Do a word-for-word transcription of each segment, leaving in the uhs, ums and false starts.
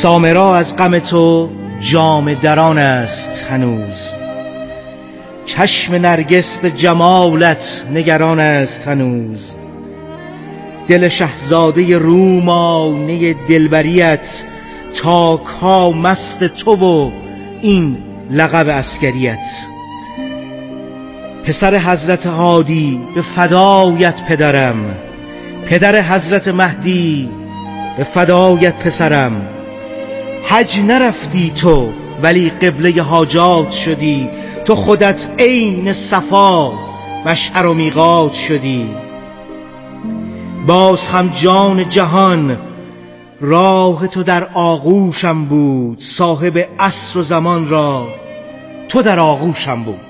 سامرا از غم تو جام دران است هنوز، چشم نرگس به جمالت نگران است هنوز. دل شهزاده روم آینه دلبریت، تاک ها مست تو و این لقب عسکریت. پسر حضرت هادی به فدایت پدرم، پدر حضرت مهدی به فدایت پسرم. حج نرفتی تو ولی قبله حاجات شدی، تو خودت عین صفا مشعر و میقات شدی. باز هم جان جهان راه تو در آغوشم بود، صاحب عصر و زمان را تو در آغوشم بود.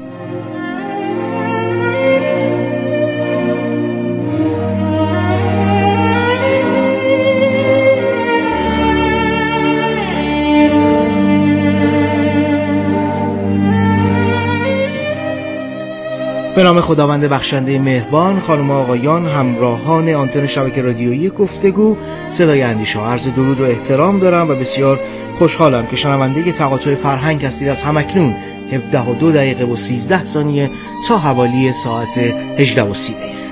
به نام خداوند بخشنده مهربان. خانم و آقایان، همراهان آنتن شبکه رادیویی گفتگو صدای اندیشه، عرض درود و احترام دارم و بسیار خوشحالم که شنونده تقاطع فرهنگ هستید. از همکنون هفده و دو دقیقه و سیزده ثانیه تا حوالی ساعت هجده و سی دقیقه.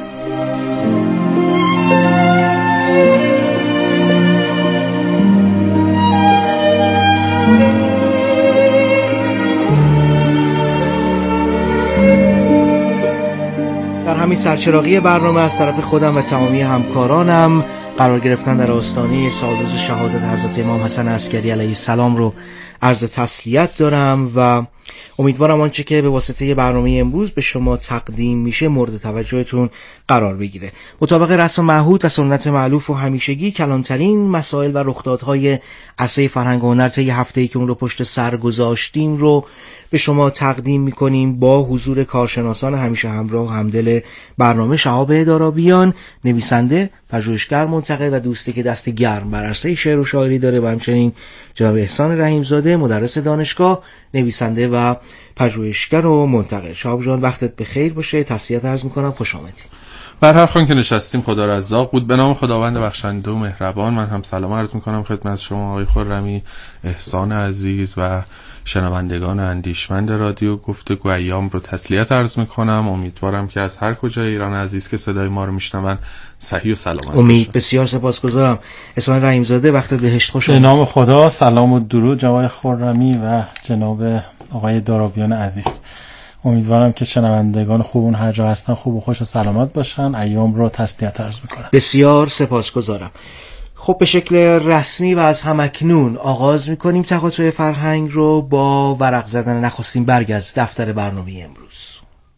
همین سرچراغی برنامه از طرف خودم و تمامی همکارانم قرار گرفتن در آستانه سالروز شهادت حضرت امام حسن عسکری علیه السلام رو عرض تسلیت دارم و امیدوارم آنچه که به واسطه برنامه امروز به شما تقدیم میشه مورد توجهتون قرار بگیره. مطابق رسم معهود و سنت مألوف و همیشگی کلانترین مسائل و رخدادهای عرصه فرهنگ و هنر طی هفته‌ای که اون رو پشت سر گذاشتیم رو به شما تقدیم میکنیم با حضور کارشناسان همیشه همراه و همدل برنامه شهاب دارابیان، نویسنده، پژوهشگر، منتقد و دوستی که دست گرم بر عرصه شعر و شاعری داره، و همچنین جناب احسان رحیمزاده، مدرس دانشگاه، نویسنده و پژوهشگر و منتقد. شهاب جان وقتت بخیر باشه. تسلیت عرض میکنم، خوش آمدید. بر هر خوان که نشستیم خدا رزاق بود. به نام خداوند بخشنده و مهربان من هم سلام عرض میکنم خدمت شما آقای خرمی، احسان عزیز و شنوندگان اندیشمند رادیو گفتگو ایام رو تسلیت عرض میکنم. امیدوارم که از هر کجای ایران عزیز که صدای ما رو میشنون صحیح و سلامت امید باشن. بسیار سپاسگزارم. احسان رحیمزاده وقتت بهشت خوش آمد. به نام خدا سلام و درود جناب خرمی و جناب آقای دارابیان عزیز. امیدوارم که شنوندگان خوبون هر جا هستن خوب و خوش و سلامت باشن. ایام رو تسلیت عرض میکنم. بسیار سپاسگزارم. خب به شکل رسمی و از همکنون آغاز میکنیم تقاطع فرهنگ رو با ورق زدن نخستین برگ از دفتر برنامه امروز.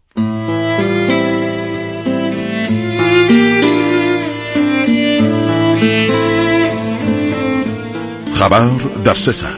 خبر در سه سطر.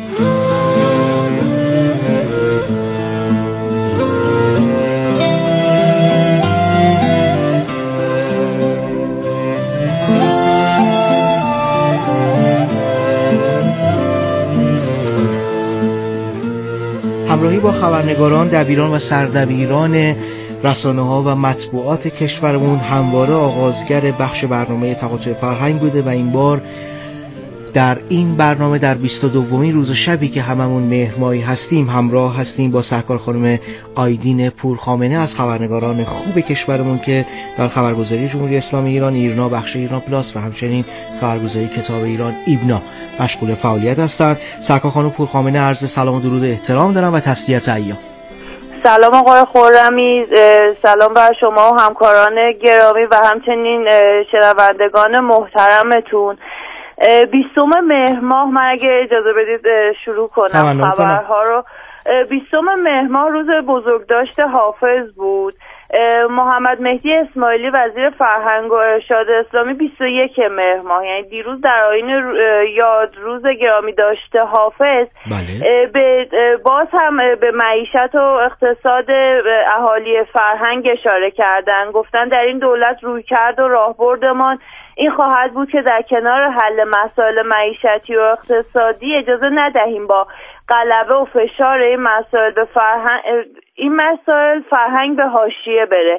همراهی با خبرنگاران، دبیران و سردبیران رسانه‌ها و مطبوعات کشورمون همواره آغازگر بخش برنامه تقاطع فرهنگ بوده و این بار در این برنامه در بیست و دومین روز شبی که هممون مهرماهی هستیم همراه هستیم با سرکار خانم آیدین پورخامنه از خبرنگاران خوب کشورمون که در خبرگزاری جمهوری اسلامی ایران ایرنا، بخش ایران پلاس و همچنین خبرگزاری کتاب ایران ایبنا مشغول فعالیت هستند. سرکار خانم پورخامنه عرض سلام و درود و احترام دارم و تسلیت ایام. سلام آقای خرمی، سلام بر شما و همکاران گرامی و همچنین شنوندگان محترمتون. بیستم مهر ماه، من اگه اجازه بدید شروع کنم خبرها رو. بیستم مهر ماه روز بزرگداشت حافظ بود. محمد مهدی اسماعیلی وزیر فرهنگ و ارشاد اسلامی بیست و یک مهر ماه، یعنی دیروز در آیین یاد روز گرامی داشته حافظ بله. به باز هم به معیشت و اقتصاد اهالی فرهنگ اشاره کردن. گفتن در این دولت رویکرد و راهبردمان این خواهد بود که در کنار حل مسائل معیشتی و اقتصادی اجازه ندهیم با غلبه و فشار این مسائل به فرهنگ این مسائل فرهنگ به حاشیه بره.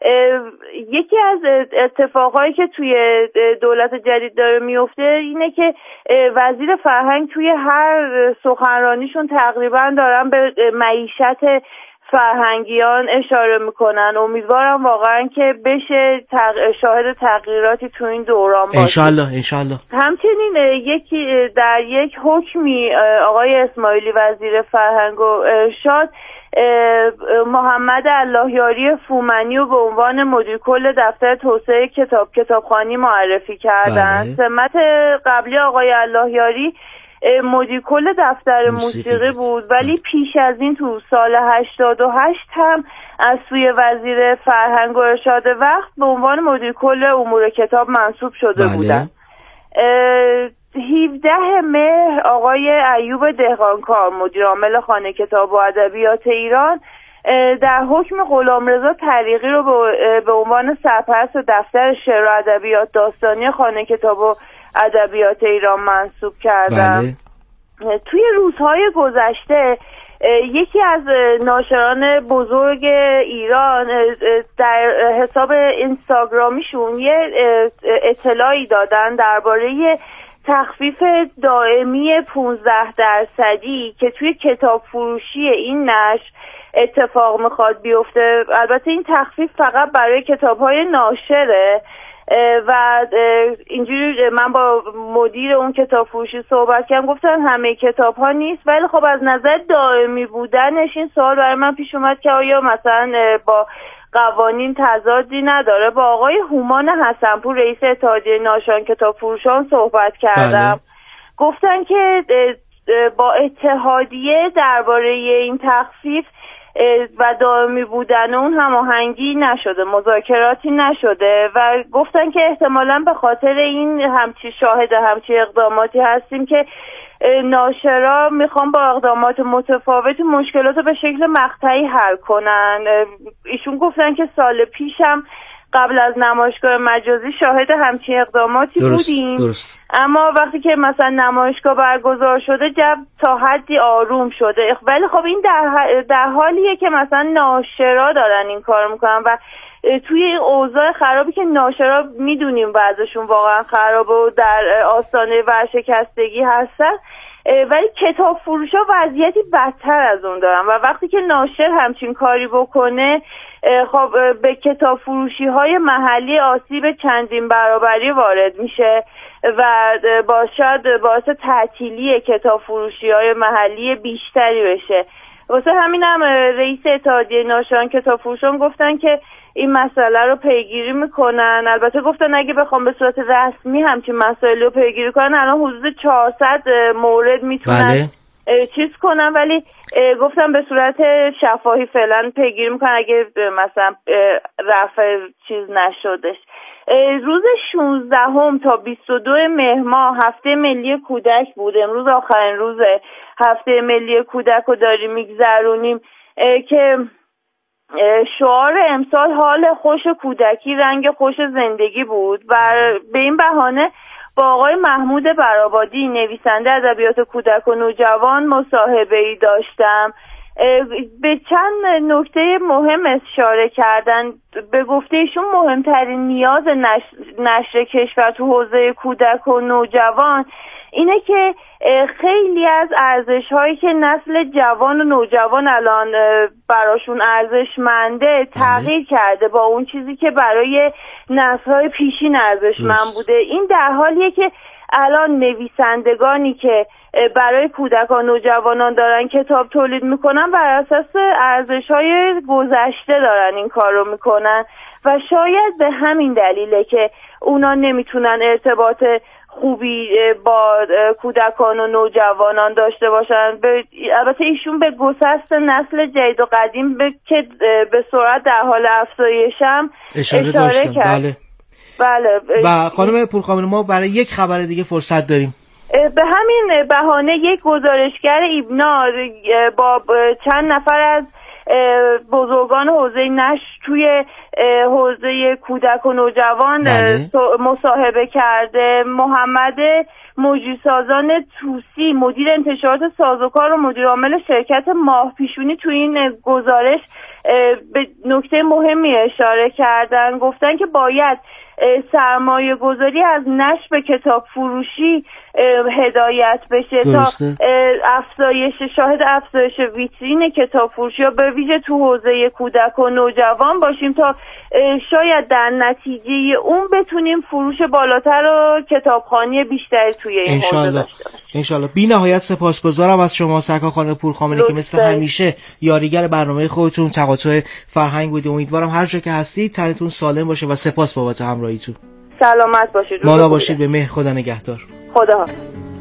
یکی از اتفاقایی که توی دولت جدید داره میفته اینه که وزیر فرهنگ توی هر سخنرانیشون تقریبا دارن به معیشت فرهنگیان اشاره میکنن. امیدوارم واقعا که بشه تق... شاهد تغییراتی تو این دوران باشه انشالله انشالله. همچنین یکی در یک حکمی آقای اسماعیلی وزیر فرهنگ و ارشاد محمد اللهیاری فومنی رو به عنوان مدیر کل دفتر توسعه کتاب کتابخوانی معرفی کردن. سمت قبلی آقای اللهیاری مدیر کل دفتر موسیقی بود، ولی پیش از این تو سال هشتاد و هشت هم از سوی وزیر فرهنگ و ارشاد وقت به عنوان مدیر کل امور کتاب منصوب شده بله. بودن. هفدهم مهر آقای ایوب دهقانکار مدیر عامل خانه کتاب و ادبیات ایران در حکم غلامرضا طریقی رو به عنوان سرپرست دفتر شعر و ادبیات داستانی خانه کتاب و ادبیات ایران منصوب کردم. بله. توی روزهای گذشته یکی از ناشران بزرگ ایران در حساب اینستاگرامیشون یه اطلاعی دادن درباره تخفیف دائمی پانزده درصدی که توی کتاب فروشی این نشر اتفاق میخواد بیفته. البته این تخفیف فقط برای کتاب‌های ناشره و اینجوری من با مدیر اون کتاب فروشی صحبت کردم، گفتن همه کتاب ها نیست، ولی خب از نظر دائمی بودنش این سوال برای من پیش اومد که آیا مثلا با قوانین تضادی نداره. با آقای هومان حسنپور رئیس اتحادیه ناشران کتاب فروشان صحبت کردم. بله. گفتن که با اتحادیه درباره این تخفیف و دائمی بودن اون هماهنگی نشده، مذاکراتی نشده و گفتن که احتمالاً به خاطر این همچی شاهد همچی اقداماتی هستیم که ناشرا میخوان با اقدامات متفاوت مشکلات رو به شکل مقطعی حل کنن. ایشون گفتن که سال پیشم قبل از نمایشگاه مجازی شاهد همچین اقداماتی درست، بودیم درست. اما وقتی که مثلا نمایشگاه برگزار شده جو تا حدی آروم شده، ولی خب این در, در حالیه که مثلا ناشرا دارن این کار میکنن و توی اوضاع خرابی که ناشرا میدونیم وضعشون واقعا خرابه و در آستانه ورشکستگی هستن، ولی کتاب فروشا وضعیتی بدتر از اون دارن و وقتی که ناشر همچین کاری بکنه خب به کتاب فروشی های محلی آسیب چندین برابری وارد میشه و با شاید باعث تعطیلی کتاب فروشی های محلی بیشتری بشه. واسه همینم رئیس اتحادیه ناشران کتاب فروشان گفتن که این مسئله رو پیگیری میکنن. البته گفتن اگه بخوام به صورت رسمی همچین مسائلی رو پیگیری کنن الان حدود چهارصد مورد میتونن بله. چیز کنن، ولی گفتم به صورت شفاهی فعلا پیگیری میکنن اگه مثلا رفع چیز نشدش. روز شانزدهم تا بیست و دو مهر ماه هفته ملی کودک بود. امروز آخرین روز هفته ملی کودک رو داریم میگذرونیم که شعار امسال حال خوش کودکی رنگ خوش زندگی بود و به این بهانه با آقای محمود برآبادی نویسنده ادبیات کودک و نوجوان مصاحبه‌ای داشتم. به چند نکته مهم اشاره کردن. به گفته ایشون مهمترین نیاز نشر کشور تو حوزه کودک و نوجوان اینه که خیلی از ارزش‌هایی که نسل جوان و نوجوان الان براشون ارزشمنده تغییر کرده با اون چیزی که برای نسل‌های پیشین ارزشمند بوده. این در حالیه که الان نویسندگانی که برای کودکان و نوجوانان دارن کتاب تولید میکنن بر اساس ارزش‌های گذشته دارن این کار رو میکنن و شاید به همین دلیله که اونا نمیتونن ارتباط خوبی با کودکان و نوجوانان داشته باشن. البته ایشون به گسست نسل جدید و قدیم به که به سرعت در حال افزایشم اشاره, اشاره کرد. بله. بله. و خانم پورخانم ما برای یک خبر دیگه فرصت داریم. به همین بهانه یک گزارشگر ایبنا با چند نفر از بزرگان حوزه نشر توی حوزه کودک و نوجوان بله. مصاحبه کرده. محمد موجیسازان توسی مدیر انتشارات سازوکار و مدیر عامل شرکت ماه پیشونی تو این گزارش به نکته مهمی اشاره کردن. گفتن که باید سرمایه گذاری از نشر به کتاب فروشی هدایت بشه درسته. تا افزایش شاهد افزایش ویترین کتاب فروشی ها به ویژه تو حوزه کودک و نوجوان باشیم تا شاید در نتیجه اون بتونیم فروش بالاتر و کتابخوانی بیشتری توی این حوزه داشته باشیم. انشالله. بی نهایت سپاسگزارم از شما سرکار خانم پورخامنه‌ای که مثل همیشه یاریگر برنامه خودتون تقاطع فرهنگ بودید. امیدوارم هر جا که هستید تنتون سالم باشه و سپاس بابت همراهیتون. سلامت باشید. مالا باشید. به مهر. خدا نگهدار. خدا حافظ.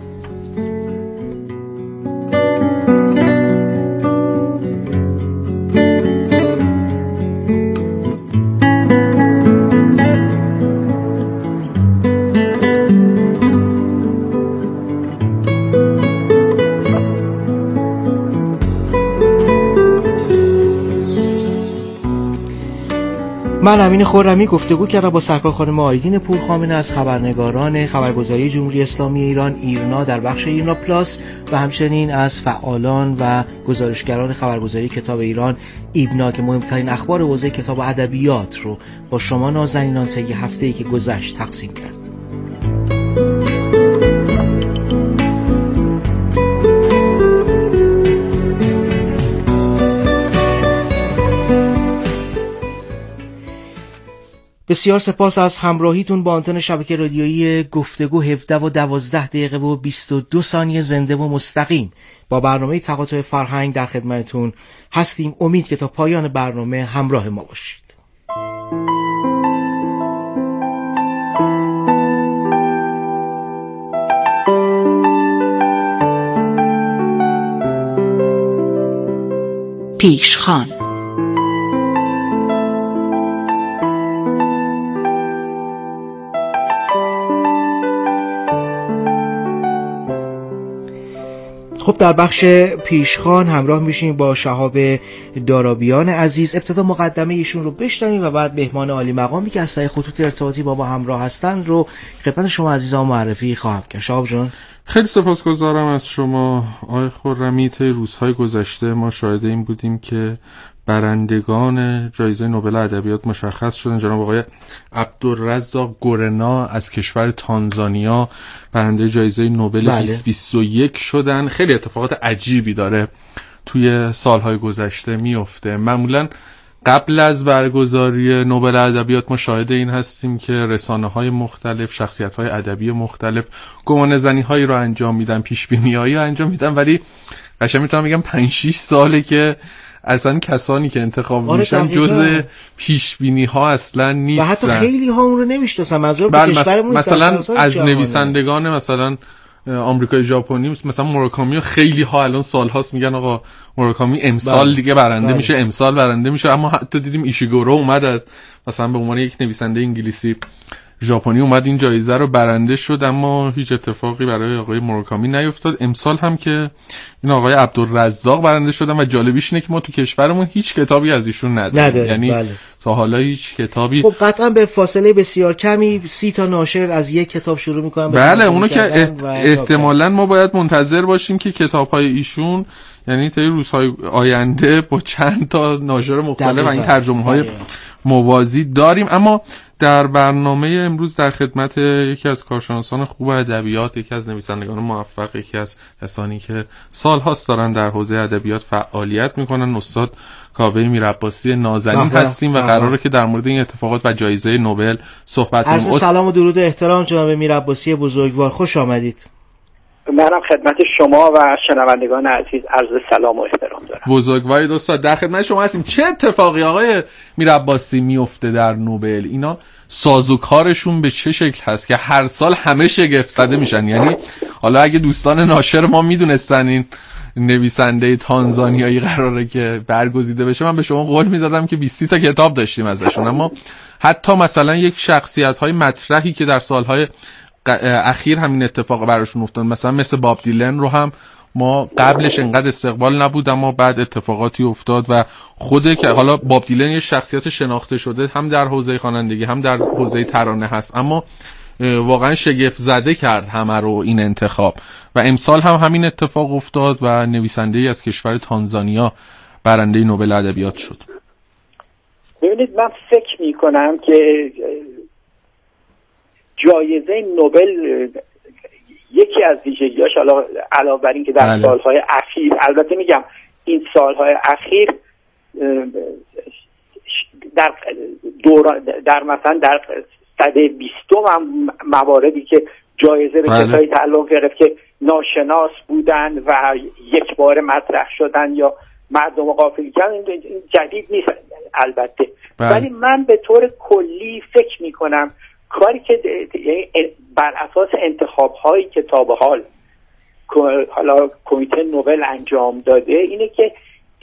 من امین خرمی گفتگو کردم با سرکار خانم آیدین پورخامنه از خبرنگاران خبرگزاری جمهوری اسلامی ایران ایرنا در بخش ایرنا پلاس و همچنین از فعالان و گزارشگران خبرگزاری کتاب ایران ایبنا که مهمترین اخبار حوزه کتاب و ادبیات رو با شما نازنینان طی هفته‌ای که گذشت تقسیم کرد. بسیار سپاس از همراهیتون با آنتن شبکه رادیویی گفتگو. هفده و دوازده دقیقه و بیست و دو ثانیه زنده و مستقیم با برنامه تقاطع فرهنگ در خدمتتون هستیم. امید که تا پایان برنامه همراه ما باشید. پیشخوان خب در بخش پیشخوان همراه میشیم با شهاب دارابیان عزیز. ابتدا مقدمه ایشون رو بشنویم و بعد مهمان عالی مقامی که از طریق خطوط ارتباطی با ما همراه هستند رو خدمت شما عزیزان معرفی خواهم کرد. شهاب جان خیلی سپاسگزارم از شما آقای خرمی. طی روزهای گذشته ما شاهد این بودیم که برندگان جایزه نوبل ادبیات مشخص شدن. جناب آقای عبدالرزاق گورنا از کشور تانزانیا برنده جایزه نوبل بله. بیست بیست و یک شدن. خیلی اتفاقات عجیبی داره توی سالهای گذشته میفته. معمولاً قبل از برگزاری نوبل ادبیات ما شاهد این هستیم که رسانه‌های مختلف، شخصیت‌های ادبی مختلف گمانه‌زنی‌هایی رو انجام میدن، پیش‌بینی‌هایی رو انجام میدن، ولی قشنگ میتونم بگم پنج شش ساله که اصلا کسانی که انتخاب آره میشن جز پیشبینی ها اصلا نیستن و حتی خیلی ها اون رو نمیشناسن. منظور بل به کشورمون مثلا از نویسندگان مثلا آمریکایی ژاپنی مثلا موراکامی خیلی ها الان سال هاست میگن آقا موراکامی امسال بله. دیگه برنده بله. میشه امسال برنده میشه. اما حتی دیدیم ایشیگورو اومد از مثلا به عنوان یک نویسنده انگلیسی ژاپنی اومد این جایزه رو برنده شد، اما هیچ اتفاقی برای آقای موراکامی نیفتاد. امسال هم که این آقای عبدالرزاق برنده شدن و جالبیش اینه که ما تو کشورمون هیچ کتابی از ایشون نداریم، یعنی بله. تا حالا هیچ کتابی. خب قطعا به فاصله بسیار کمی سی تا ناشر از یک کتاب شروع میکنن. بله اونو که احت... احتمالاً ما باید منتظر باشیم که کتاب‌های ایشون یعنی تا روزهای آینده با چند تا ناشر مختلف و این ترجمه‌های موازی داریم. اما در برنامه امروز در خدمت یکی از کارشناسان خوب ادبیات، یکی از نویسندگان موفق، یکی از کسانی که سال‌هاست دارن در حوزه ادبیات فعالیت میکنن، استاد کاوه میرعباسی نازنین هستیم و قراره که در مورد این اتفاقات و جایزه نوبل صحبت کنیم. عرض سلام و درود و احترام جناب میرعباسی بزرگوار، خوش آمدید. منم خدمت شما و شنوندگان عزیز عرض سلام و احترام دارم. بزرگوارید استاد، در خدمت شما هستیم. چه اتفاقی آقای میرعباسی میفته در نوبل؟ اینا سازوکارشون به چه شکل هست که هر سال همه شگفت زده میشن؟ یعنی حالا اگه دوستان ناشر ما میدونستن این نویسنده تانزانیایی قراره که برگزیده بشه، من به شما قول میدادم که بیست تا کتاب داشتیم ازشون. اما حتی مثلا یک شخصیت های مطرحی که در سالهای اخیر همین اتفاق براشون افتاد، مثلا مثل باب دیلن رو هم ما قبلش انقدر استقبال نبود اما بعد اتفاقاتی افتاد و خوده که حالا باب دیلن یه شخصیت شناخته شده هم در حوزه خوانندگی هم در حوزه ترانه هست، اما واقعا شگفت زده کرد همه رو این انتخاب و امسال هم همین اتفاق افتاد و نویسنده‌ای از کشور تانزانیا برنده نوبل ادبیات شد. ببینید من فکر می کنم که جایزه نوبل یکی از ویژگی‌هاش علاوه بر این که در بله. سالهای اخیر، البته میگم این سالهای اخیر در دوران در مثلا در سده بیستم هم مواردی که جایزه به بله. کسایی تعلق گرفت که ناشناس بودن و یک بار مطرح شدن یا مردم غافل کردن، این جدید نیست البته، ولی بله. من به طور کلی فکر می کنم کاری که بر اساس انتخاب هایی که تا به حال حالا کمیته نوبل انجام داده اینه که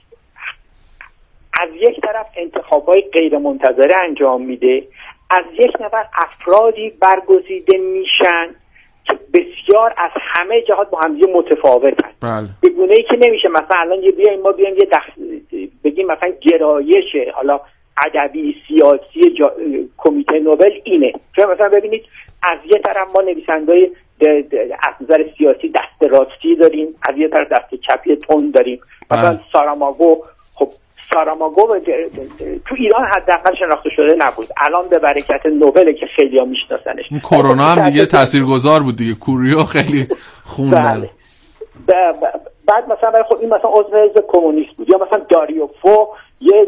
از یک طرف انتخاب های غیر منتظره انجام میده، از یک نفر افرادی برگزیده میشن که بسیار از همه جهات با هم دیگه متفاوتن، بله. به گونه‌ای که نمیشه مثلا الان یه بیایم ما بیایم یه دخ... بگیم مثلا گرایش حالا ادبی سیاسی جا... کمیته نوبل اینه، چون مثلا ببینید از یه طرف ما نویسنده‌های از نظر سیاسی دست راستی داریم، از یه طرف دست چپی تند داریم، مثلا ساراماگو. خب ساراماگو تو ایران حداقل شناخته شده نبود، الان به برکت نوبل که خیلی‌ها میشناسنش. کرونا هم دیگه تاثیرگذار بود دیگه، کوریو خیلی خوندن. بله. بعد مثلا خب این مثلا عضو حزب کمونیست بود، یا مثلا داریو فو یه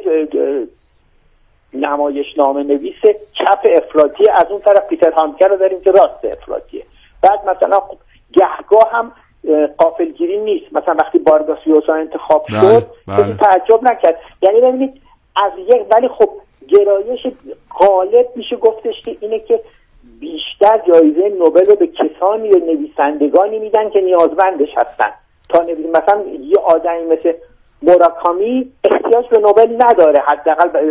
نمایشنامه نویس چپ افراطی، از اون طرف پیتر هانکر رو داریم که راست افراطیه. بعد مثلا گهگاه هم غافلگیری نیست، مثلا وقتی بارگاس یوسا انتخاب بله، شد کسی تعجب نکرد. یعنی ببینید از یک، ولی خب گرایش غالب میشه گفتش که اینه که بیشتر جایزه نوبل رو به کسانی یا نویسندگانی میدن که نیازمندش هستن تا نویس. مثلا یه آدمی مثل موراکامی احتیاج به نوبل نداره حداقل ب...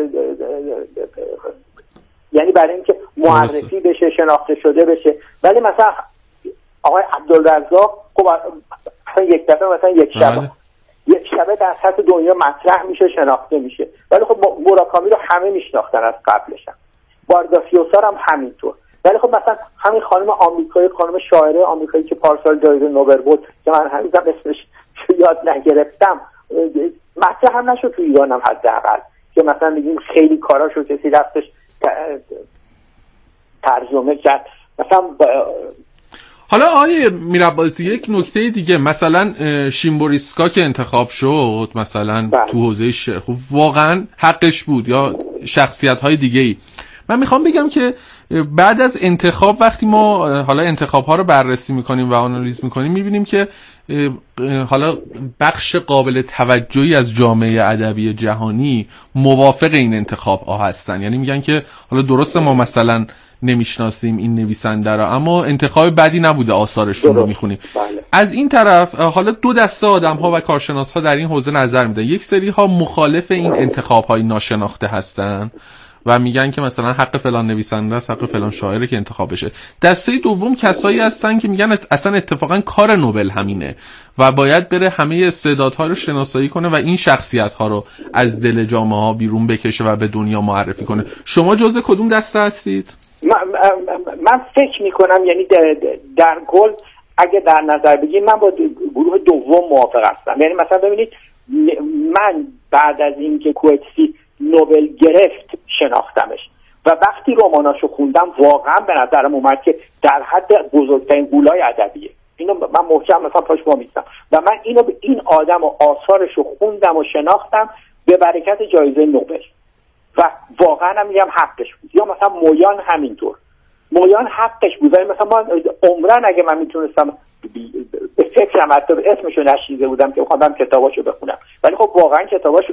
یعنی برای اینکه معرفی بشه، شناخته شده بشه، ولی مثلا آقای عبدالرزاق خب یک دفعه مثلا یک شب یک شبه در سطح دنیا مطرح میشه، شناخته میشه، ولی خب موراکامی رو همه میشناختن از قبلش هم. بارگاس یوسا هم همینطور. ولی خب مثلا همین خانم آمریکایی، خانم شاعره آمریکایی که پارسال جایزه نوبل بود که من هنوزم اسمش یاد نگرفتم، مطرح هم نشد تو ایران هم حداقل که مثلا میگیم خیلی کاراشو کسی رفتش ترجمه کرد. مثلا حالا آیه میرعباسی یک نکته دیگه، مثلا شیمبوریسکا که انتخاب شد مثلا بله. تو حوزه شعر خب واقعا حقش بود، یا شخصیت های دیگه ای. من میخوام بگم که بعد از انتخاب وقتی ما حالا انتخاب ها رو بررسی میکنیم و آنالیز میکنیم میبینیم که حالا بخش قابل توجهی از جامعه ادبی جهانی موافق این انتخاب ها هستن، یعنی میگن که حالا درسته ما مثلا نمیشناسیم این نویسنده را اما انتخاب بدی نبوده آثارشون رو میخونیم. بله. از این طرف حالا دو دسته آدم ها و کارشناس ها در این حوزه نظر میدن، یک سری ها مخالف این انتخاب های ناشناخته هستن و میگن که مثلا حق فلان نویسنده است، حق فلان شاعره که انتخاب بشه. دسته دوم کسایی هستن که میگن اصلا اتفاقا کار نوبل همینه و باید بره همه استعدادها رو شناسایی کنه و این شخصیت ها رو از دل جامعه ها بیرون بکشه و به دنیا معرفی کنه. شما جزء کدوم دسته هستید؟ من, من فکر میکنم یعنی در, در کل اگه در نظر بگیم من با گروه دوم موافق هستم. یعنی مثلا ببینید من بعد از اینکه کوئتسی نوبل گرفت شناختمش و وقتی رماناشو خوندم واقعا به نظرم اومد که در حد بزرگترین غولای ادبیه. اینو من محکم مثلا پاش وامیستم و من اینو به این آدم و آثارشو خوندم و شناختم به برکت جایزه نوبل و واقعا هم میگم حقش بود. یا مثلا مویان همینطور، مویان حقش بود. مثلا من عمرن اگه من میتونستم به فکرم حتی اسمشو نشیده بودم که بخوام کتاباشو بخونم، ولی خب واقعا کتاباشو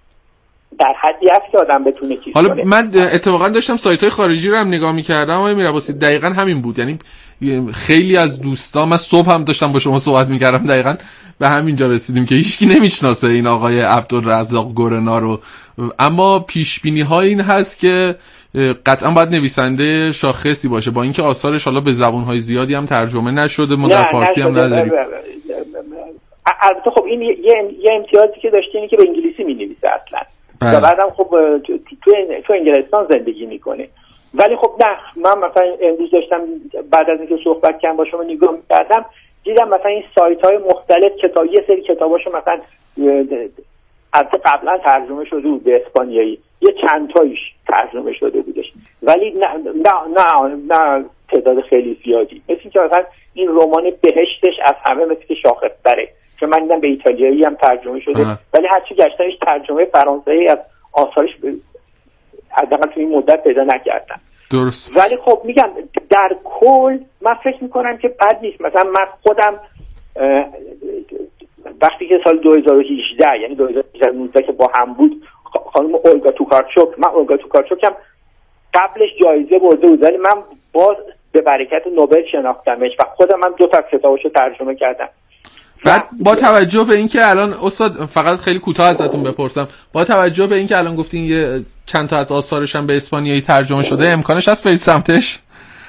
در حدی هست که آدم بتونه چیز حالا کنه. من اتفاقا داشتم سایت‌های خارجی رو هم نگاه می‌کردم آقای میرعباسی، دقیقاً همین بود. یعنی خیلی از دوستان، من صبح هم داشتم با شما صحبت می‌کردم، دقیقاً به همینجا رسیدیم که هیچکی نمی‌شناسه این آقای عبدالرزاق گورنا رو، اما پیش‌بینی‌ها این هست که قطعاً باید نویسنده شاخصی باشه، با اینکه آثارش حالا به زبان‌های زیادی هم ترجمه نشده، ما در فارسی هم نداریم. البته خب این یه, یه امتیازی که داشته اینه که به انگلیسی می‌نویسه اصلا و بعدم خب تو, تو, تو انگلستان زندگی میکنه. ولی خب نه، من مثلا امروز داشتم بعد از اینکه صحبت کردم با شما نگاه می‌کردم، دیدم مثلا این سایت‌های مختلف کتاب، یه سری کتاباشو مثلا از قبلا ترجمه شده بود به اسپانیایی، یه چند تایش ترجمه شده بودش، ولی نه نه نه, نه تعداد خیلی زیادی. مثل که مثلا این رمان بهشتش از همه مثل که شاخص‌تره، که من دیدم به ایتالیایی هم ترجمه شده آه. ولی هرچی گشتمش ترجمه فرانسوی از آثارش حداقل تو این مدت پیدا نکردم. درست. ولی خب میگم در کل من فکر میکنم که بد نیست. مثلا من خودم وقتی که سال دو هزار و هجده یعنی دو هزار و نوزده که با هم بود، خانم اولگا توکارچوک، من اولگا توکارچوک هم قبلش جایزه برده بود ولی من باز به برکت نوبل شناختمش و خودم من دو تا کتابشو ترجمه کردم. بعد با توجه به اینکه الان استاد فقط خیلی کوتاه ازتون بپرسم، با توجه به اینکه الان گفتین یه چند تا از آثارش هم به اسپانیایی ترجمه شده، امکانش هست برید سمتش؟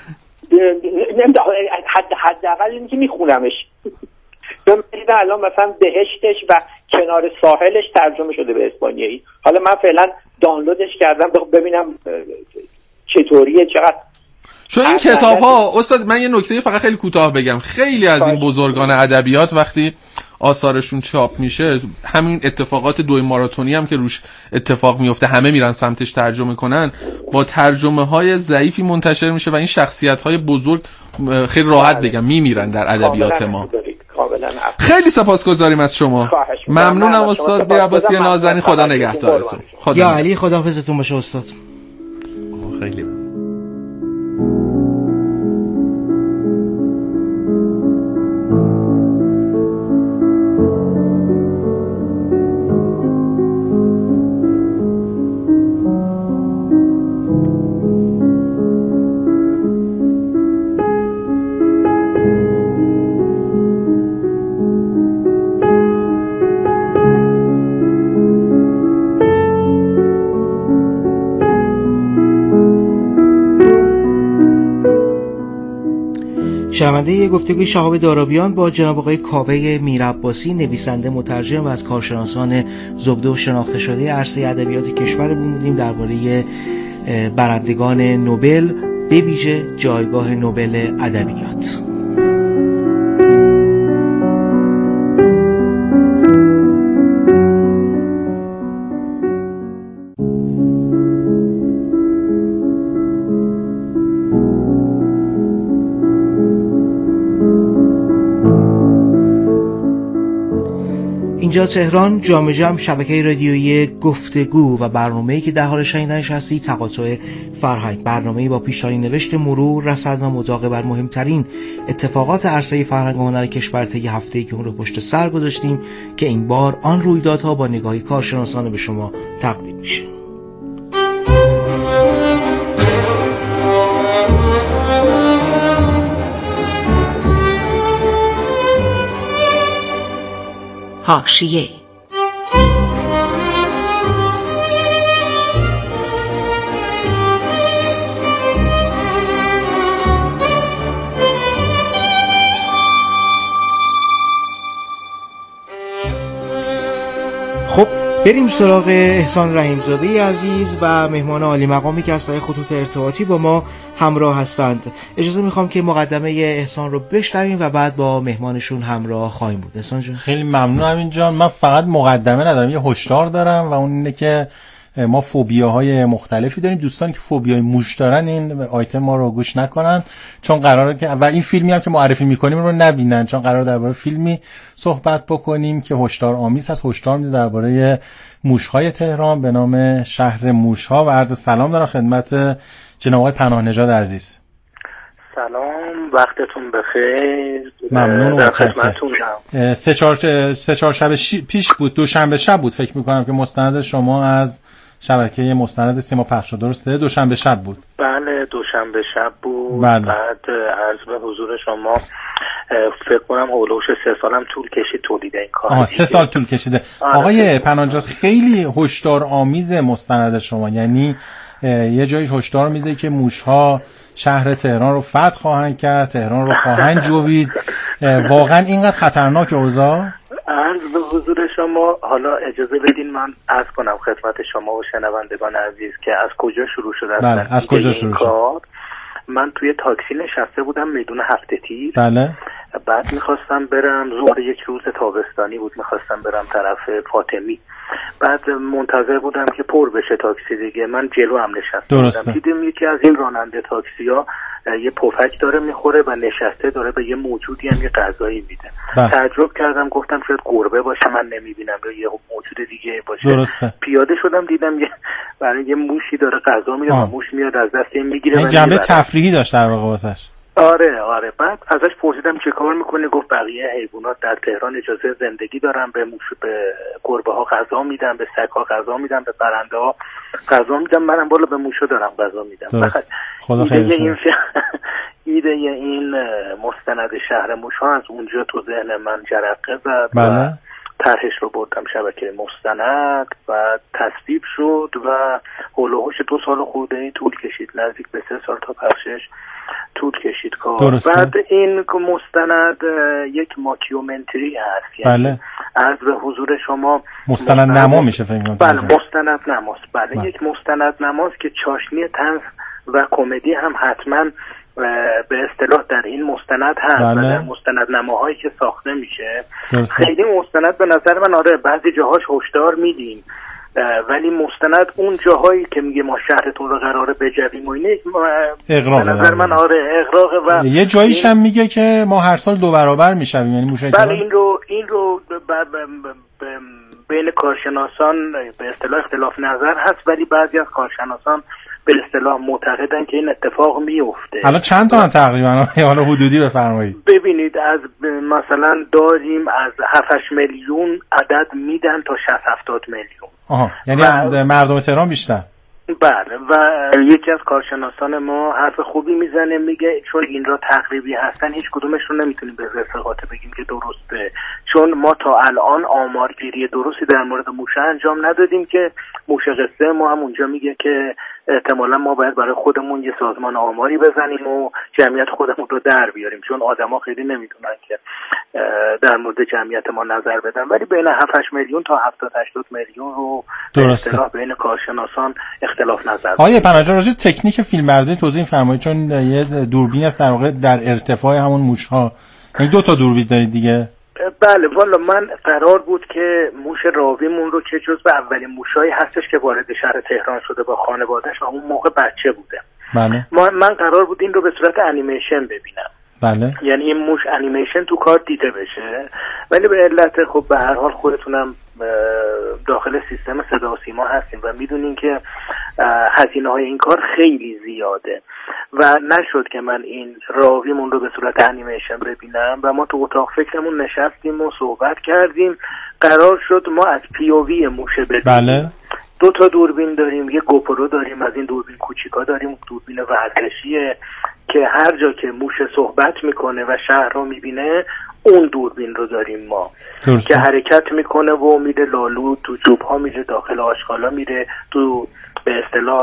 حداقل اینکه میخونمش. من الان مثلا بهشتش و کنار ساحلش ترجمه شده به اسپانیایی. حالا من فعلا دانلودش کردم ببینم چطوریه، چقدر. چون این کتاب ها استاد، من یه نکته فقط خیلی کوتاه بگم، خیلی از این بزرگان ادبیات وقتی آثارشون چاپ میشه، همین اتفاقات دوی ماراتونی هم که روش اتفاق میفته همه میرن سمتش ترجمه کنن، با ترجمه های ضعیفی منتشر میشه و این شخصیت های بزرگ خیلی راحت بگم میمیرن در ادبیات ما. خیلی سپاسگزاریم از شما. ممنونم استاد بیرعباسی نازنین، خدا نگهدارتون. یا علی خداحافظتون باشه استاد. خیلی شنونده گفتگوی شهاب دارابیان با جناب آقای کاوه میرعباسی، نویسنده، مترجم و از کارشناسان زبده و شناخته شده عرصه ادبیات کشور بودیم درباره برندگان نوبل، به ویژه جایگاه نوبل ادبیات. اینجا تهران، جامع جمع شبکه رادیویی گفتگو و برنامه‌ای که در حال شنیدنش هستی تقاطع فرهنگ، برنامه‌ای با پیشانی نوشت مرور، رصد و مداقه بر مهمترین اتفاقات عرصه فرهنگ و هنر کشور طی هفته‌ای که اون رو پشت سر گذاشتیم که این بار آن رویدادها با نگاهی کارشناسانه به شما تقدیم میشه. حاشیه خب بریم سراغ احسان رحیم‌زاده عزیز و مهمان عالی مقامی که از طریق خطوط ارتباطی با ما همراه هستند. اجازه میخوام که مقدمه احسان رو بشنویم و بعد با مهمانشون همراه خواهیم بود. احسان جون خیلی ممنون امین جان. من فقط مقدمه ندارم، یه هشدار دارم و اون اینه که ما فوبیاهای مختلفی داریم. دوستان که فوبیای موش دارن این آیتم ما رو گوش نکنن، چون قراره که و این فیلمی هم که معرفی میکنیم رو نبینن، چون قراره درباره فیلمی صحبت بکنیم که هشدار آمیز هست. هشدار میده درباره موش‌های تهران به نام شهر موش‌ها. و عرض سلام دارم خدمت جناب آقای پناه نژاد عزیز. سلام، وقتتون بخیر. ممنون در خدمتتونم. سه چهار سه چهار شب پیش بود، دوشنبه شب بود فکر میکنم که مستند شما از شبکه مستند سیما پخش شد، درسته؟ دوشنبه شب بود. بله دوشنبه شب بود. بله. بعد عرض به حضور شما فکر کنم اولوش سه سالم طول کشید تولید این کار. آها سه سال طول کشیده. آقای پناهجو خیلی هشدار آمیز مستند شما، یعنی یه جایش هشدار میده که موش‌ها شهر تهران رو فتح خواهند کرد، تهران رو خواهند جوید. واقعا اینقدر خطرناک اوضاع؟ حضور شما. حالا اجازه بدین من عرض کنم خدمت شما و شنوندگان عزیز که از کجا شروع شده. بله، از کجا شروع شد؟ من توی تاکسی نشسته بودم میدون هفته تیر. بله. بعد میخواستم برم، ظهر یک روز تابستانی بود، میخواستم برم طرف فاطمی. بعد منتظر بودم که پر بشه تاکسی دیگه. من جلو هم نشسته بودم. دیدم یکی از این راننده تاکسی ها یه پفک داره میخوره و نشسته داره به یه موجودی هم یه غذایی میده. تعجب کردم، گفتم شاید گربه باشه من نمیبینم یا یه موجود دیگه باشه. درسته. پیاده شدم دیدم یه برای یه موشی داره غذا میده و موش میاد از دست این میگیره. این جنبه تفریحی داشت در واقع واسش. آره آره. بعد ازش پرسیدم چه کار میکنه، گفت بقیه حیوانات در تهران اجازه زندگی دارن، به موش به گربه ها غذا میدن، به سگ ها غذا میدن، به پرنده ها غذا میدن، منم بالا به موشا دارم غذا میدم. خدا خیرش این ایده این مستند شهر موشا از اونجا تو ذهن من جرقه زد. بله. طرحش رو بردم شبکه مستند و تصویب شد و هول و هوش دو سال خورده طول کشید، نزدیک به سه سال تا پخشش طول کشید کار. درسته. بعد این مستند یک ماکیومنتری هست، یعنی بله. عرض به حضور شما مستند, مستند نما میشه فکر کنم. بله مستند نماست. بله, بله. یک مستند نماست که چاشنی طنز و کمدی هم حتما به اصطلاح در این مستند هست. بله. و در مستند نماهایی که ساخته میشه درسته. خیلی مستند به نظر من آره بعضی جاهاش هشدار میدیم، ولی مستند اون جاهایی که میگه ما شهرتون رو قراره بجویم و اینه اغراق به نظر من آره اغراق. و یه جاییش هم میگه که ما هر سال دو برابر میشویم، یعنی موشک. بله این رو این رو ب ب ب ب بین کارشناسان به اصطلاح اختلاف نظر هست، ولی بعضی از کارشناسان به اصطلاح معتقدن که این اتفاق میفته. حالا چند تا تقریبا حالا حدودی بفرمایید. ببینید از مثلا داریم از هفت میلیون عدد میدن تا شصت هفتاد میلیون. آها یعنی و... مردم تهران بیشتر. بله و یکی از کارشناسان ما حرف خوبی میزنه، میگه چون این را تقریبی هستن هیچ کدومش رو نمیتونیم به رفاقات بگیم که درسته، چون ما تا الان آمارگیری درستی در مورد موشه انجام ندادیم که موشه قصه ما هم اونجا میگه که احتمالا ما باید برای خودمون یه سازمان آماری بزنیم و جمعیت خودمون رو در بیاریم، چون آدما خیلی نمیتونن که در مورد جمعیت ما نظر بدن، ولی بین هفت میلیون تا هفتاد هشتاد میلیون رو به اصطلاح بین کارشناسان اختلاف نظر. آقای پناهجو راجع تکنیک فیلمبرداری توضیح فرمایید، چون یه دوربین است در واقع در ارتفاع همون موش‌ها، یعنی دو تا دوربین دارید دیگه. بله والا من قرار بود که موش راویمون رو که جزو اولین موشایی هستش که وارد شهر تهران شده با خانواده‌اش و اون موقع بچه بوده. بله. ما من قرار بود این رو به صورت انیمیشن ببینم. بله. یعنی این موش انیمیشن تو کار دیده بشه، ولی به علت خب به هر حال خودتونم داخل سیستم صدا و سیما هستیم و میدونین که هزینه های این کار خیلی زیاده و نشد که من این راویمون رو به صورت انیمیشن ببینم و ما تو اتاق فکرمون نشستیم و صحبت کردیم. قرار شد ما از پی او وی موشه ببینیم. بله. دو تا دوربین داریم، یه گوپرو داریم، از این دوربین کوچیکا داریم، دوربین ورزشیه که هر جا که موشه صحبت میکنه و شهر رو میبینه اون دوربین رو داریم ما درسته. که حرکت میکنه و میره لالو تو جوب ها، میره داخل آشغالا، میره تو به اصطلاح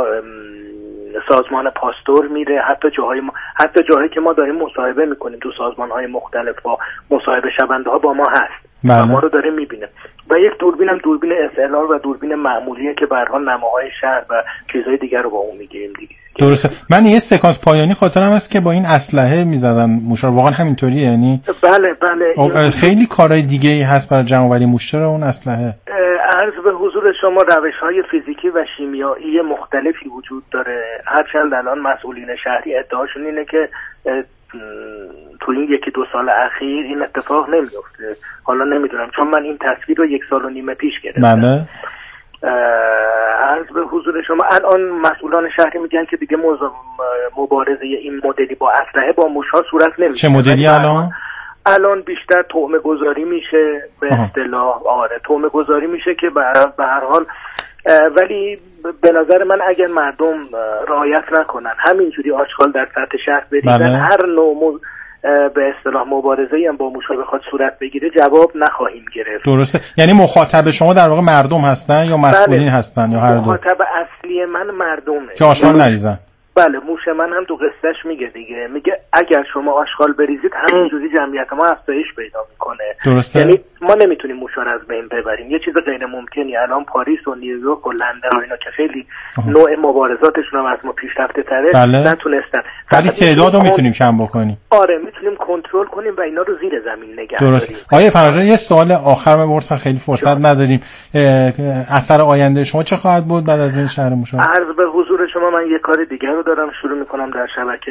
سازمان پاستور میره، حتی جاهای ما حتی جاهایی که ما داریم مصاحبه میکنیم تو سازمان های مختلف با مصاحبه شونده ها با ما هست بله. و ما رو داره میبینه. و یک دوربین هم دوربین اس ال آر و دوربین معمولیه که به هر حال نماهای شهر و چیزهای دیگر رو با اون میگیریم دیگه. درسته. من یه سکانس پایانی خاطرم هست که با این اسلحه میزدن موشا، واقعا همینطوریه؟ یعنی بله بله خیلی کارهای دیگه ای هست برای جمع آوری موشه رو اون اسلحه. عرض به حضور شما روش‌های فیزیکی و شیمیایی مختلفی وجود داره، هرچند الان مسئولین شهری ادعاشون اینه که تو این یکی دو سال اخیر این اتفاق نمیفته. حالا نمیدونم چون من این تصویر رو یک سال و نیمه پیش گرفتم. بله. عرض به حضور شما الان مسئولان شهری میگن که دیگه مبارزه این مدلی با اسلحه با موش‌ها صورت نمیگیره. چه مدلی الان؟ الان بیشتر طعمه گذاری میشه به اصطلاح. آره طعمه گذاری میشه که به هر حال، ولی به نظر من اگر مردم رعایت نکنن همینجوری آشغال در سطح شهر بریزن بله. هر نوع مو... به اصطلاح مبارزه‌ای هم با موش‌ها بخواد صورت بگیره جواب نخواهیم گرفت. درسته. یعنی مخاطب شما در واقع مردم هستن یا مسئولین بله. هستن یا هر دو؟ مخاطب اصلی من مردمه که آشغال نریزن. بله موش من هم تو قصهش میگه دیگه، میگه اگر شما آشغال بریزید همینجوری جمعیت ما افزایش پیدا میکنه. درسته. یعنی ما نمیتونیم موشا رو از بین ببریم، یه چیز غیر ممکنی. الان پاریس و نیویورک و لندن و اینا که خیلی آه. نوع مبارزاتشون هم از ما پیشرفته تره بله. نتونستن، ولی تعداد رو میتونیم کم بکنیم. آره میتونیم کنترل کنیم و اینا رو زیر زمین نگه داریم. درست. آیه فرجان یه سوال آخر بپرسم، خیلی فرصت جا. نداریم. اثر آینده شما چه خواهد بود بعد از این شهر موشا؟ عرض به حضور شما من یه کار دیگه رو دارم شروع میکنم در شبکه